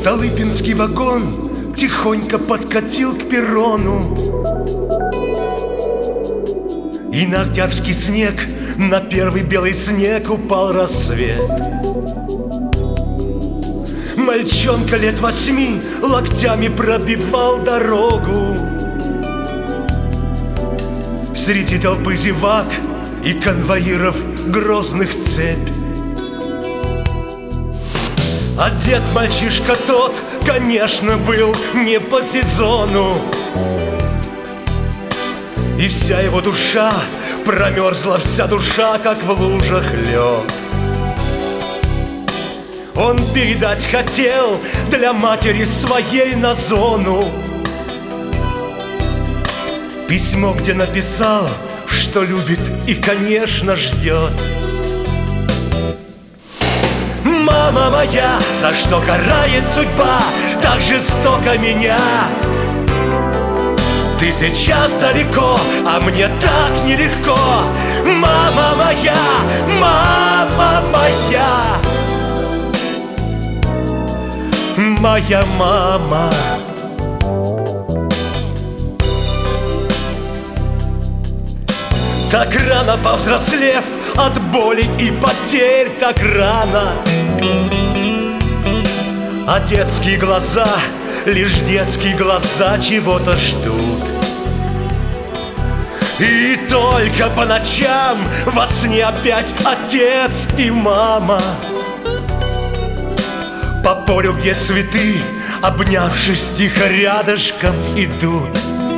Столыпинский вагон тихонько подкатил к перрону, и на октябрьский снег, на первый белый снег упал рассвет. Мальчонка лет 8 локтями пробивал дорогу среди толпы зевак и конвоиров грозных цепь. Одет мальчишка тот, конечно, был не по сезону, и вся его душа промерзла, вся душа, как в лужах лед. Он передать хотел для матери своей на зону письмо, где написал, что любит и, конечно, ждет. Мама моя, за что карает судьба так жестоко меня? Ты сейчас далеко, а мне так нелегко. Мама моя, мама моя, моя мама. Так рано повзрослев от боли и потерь, так рано. А детские глаза, лишь детские глаза чего-то ждут. И только по ночам во сне опять отец и мама по полю, где цветы, обнявшись, тихо рядышком идут.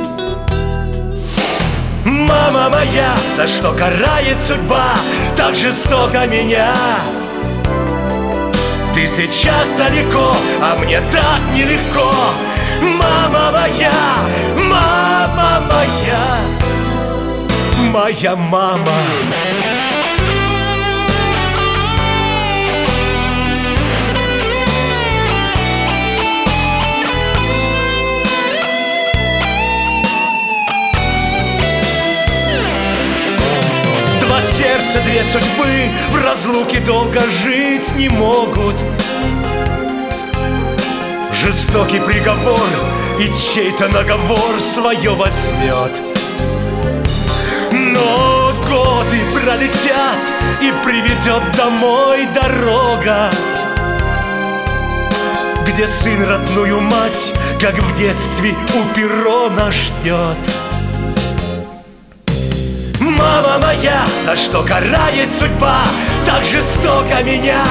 Мама моя, за что карает судьба так жестоко меня? Ты сейчас далеко, а мне так нелегко. Мама моя, мама моя, моя мама. Два сердца, две судьбы в разлуке долго жить не могут. Жестокий приговор и чей-то наговор свое возьмет. Но годы пролетят и приведет домой дорога, где сын родную мать, как в детстве, у перрона ждет. Мама моя, за что карает судьба так жестоко меня?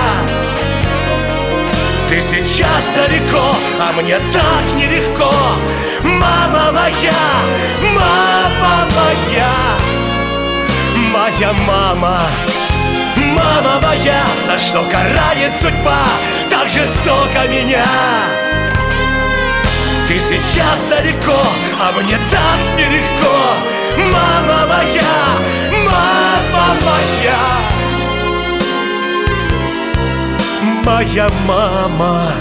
Ты сейчас далеко, а мне так нелегко. Мама моя, мама моя, моя мама. Мама моя, за что карает судьба так жестоко меня? Ты сейчас далеко, а мне так нелегко. Мама моя, мама моя, моя мама.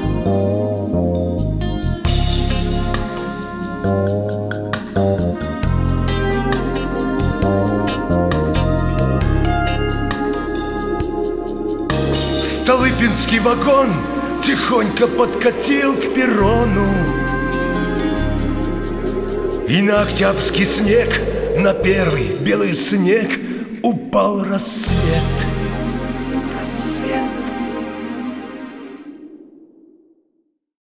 Столыпинский вагон тихонько подкатил к перрону, и на октябрьский снег, на первый белый снег упал рассвет.